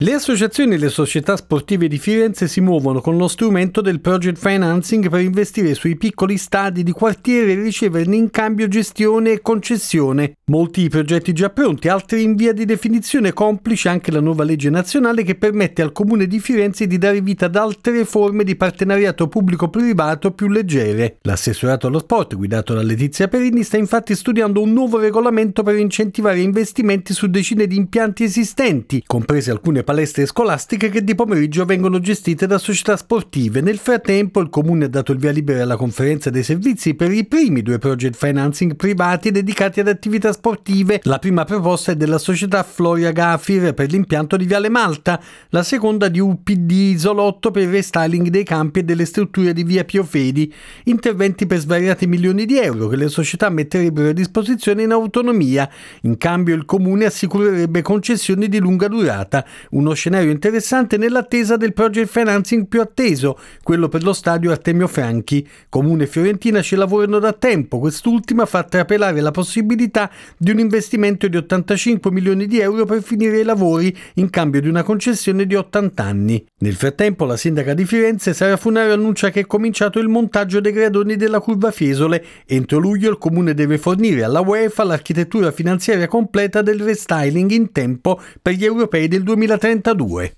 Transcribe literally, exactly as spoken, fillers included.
Le associazioni e le società sportive di Firenze si muovono con lo strumento del project financing per investire sui piccoli stadi di quartiere e riceverne in cambio gestione e concessione. Molti progetti già pronti, altri in via di definizione, complice anche la nuova legge nazionale che permette al Comune di Firenze di dare vita ad altre forme di partenariato pubblico-privato più leggere. L'assessorato allo sport, guidato da Letizia Perini, sta infatti studiando un nuovo regolamento per incentivare investimenti su decine di impianti esistenti, comprese alcune palestre scolastiche che di pomeriggio vengono gestite da società sportive. Nel frattempo il Comune ha dato il via libera alla conferenza dei servizi per i primi due project financing privati dedicati ad attività sportive. La prima proposta è della società Floria Gafir per l'impianto di Viale Malta, la seconda di U P D Isolotto per il restyling dei campi e delle strutture di via Pio Fedi, interventi per svariati milioni di euro che le società metterebbero a disposizione in autonomia. In cambio il Comune assicurerebbe concessioni di lunga durata, uno scenario interessante nell'attesa del project financing più atteso, quello per lo stadio Artemio Franchi. Comune e Fiorentina ci lavorano da tempo, quest'ultima fa trapelare la possibilità di un investimento di ottantacinque milioni di euro per finire i lavori in cambio di una concessione di ottanta anni. Nel frattempo la sindaca di Firenze, Sara Funaro, annuncia che è cominciato il montaggio dei gradoni della curva Fiesole. Entro luglio il Comune deve fornire alla UEFA l'architettura finanziaria completa del restyling in tempo per gli europei del duemilatrentadue.